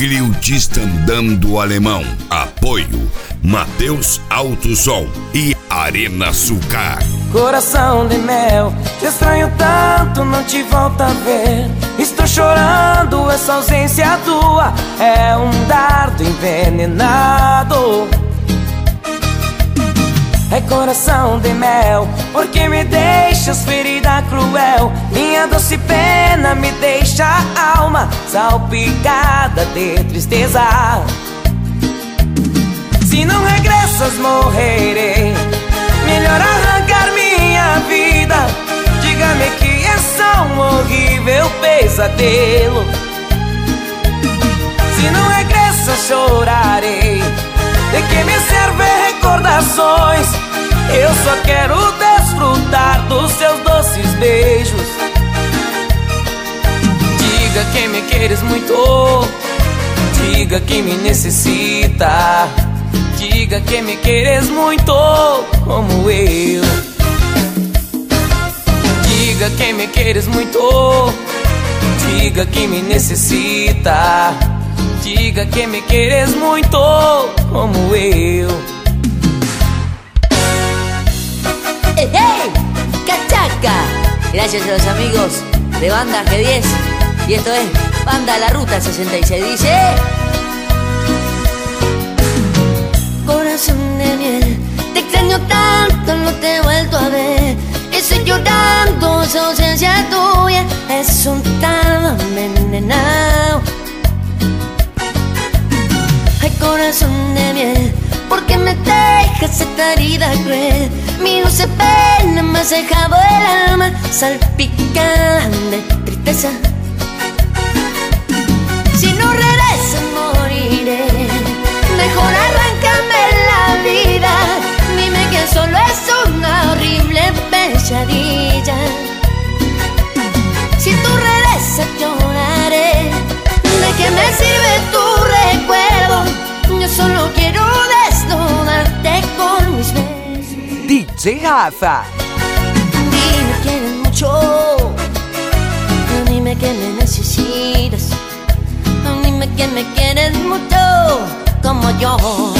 Griotista Andando Alemão. Apoio Mateus Autosom e Arena Sucar. Coração de mel, te estranho tanto, não te volto a ver. Estou chorando, essa ausência tua é um dardo envenenado. É coração de mel, porque me deixas ferida cruel. Minha doce pena me deixa a alma salpicada de tristeza. Se não regressas morrerei, melhor arrancar minha vida. Diga-me que é só um horrível pesadelo. Se não regressas chorarei, de que me servem recordações? Eu só quero desfrutar dos seus doces beijos. Diga que me queres muito, diga que me necessita. Diga que me queres muito como eu. Diga que me queres muito, diga que me necessita. Diga que me queres muito como eu. ¡Hey, hey! ¡Cachaca! Gracias a los amigos de Banda G10. Y esto es Banda La Ruta 66. Dice: corazón de miel, te extraño tanto, no te he vuelto a ver. Estoy llorando, esa ausencia tuya es un tardo envenenado. Ay, corazón de miel, ¿por qué me dejas esta herida cruel? Mi dulce pena me has dejado el alma salpicada de tristeza. Si no regresas moriré, mejor arráncame la vida. Dime que solo es una horrible pesadilla. Si tú regresas lloraré, ¿de qué me sirve tu recuerdo? Yo solo quiero desnudarte con mis besos. DJ Rafa. Dime que quieres mucho, dime que me necesitas, dime que me quieres mucho como yo.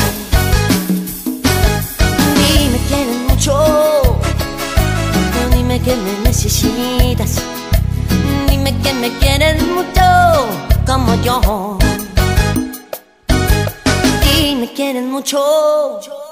Dime que quieres mucho, dime que me necesitas, dime que me quieres mucho como yo. Dime que quieres mucho.